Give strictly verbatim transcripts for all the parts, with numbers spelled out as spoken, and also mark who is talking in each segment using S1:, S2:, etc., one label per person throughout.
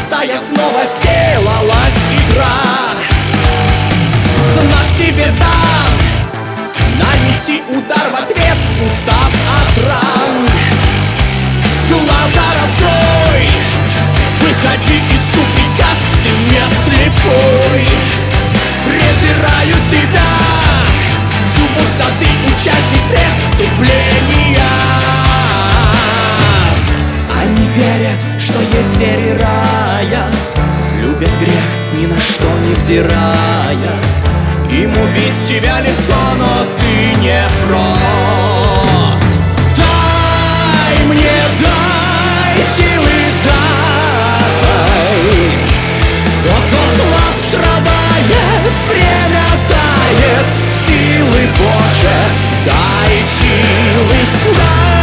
S1: Пустая снова сделалась игра. Знак тебе дан, нанеси удар в ответ, устав от ран. Глаза раскрой, выходи из тупика, ты не слепой. Презираю тебя, будто ты участник преступления. Они верят, что есть двери рая, любят грех, ни на что не взирая. Им убить тебя легко, но ты не прост. Дай мне, дай силы, дай. Тот, кто слаб, страдает, время тает. Силы, Боже, дай силы, дай.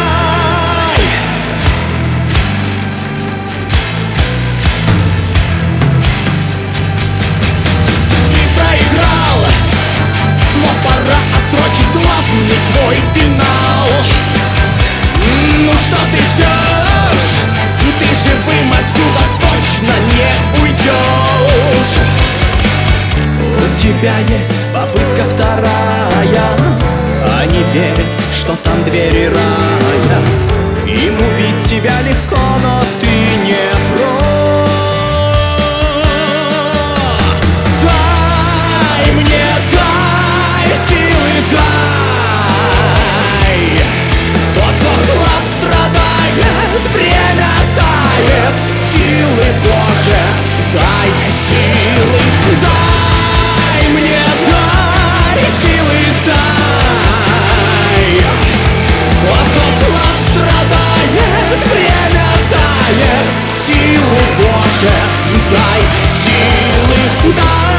S1: Главный твой финал. Ну что ты ждешь? Ты живым отсюда точно не уйдешь. У тебя есть попытка вторая. Они верят, что там двери рая. Им убить тебя легко, но ты не прост. Дай мне, дай силы, дай. Тот, кто слаб, страдает, время тает. Силы, Боже, дай силы, дай мне, дай силы, дай. Тот, кто слаб, страдает, время тает. Силы, Боже, дай силы, дай.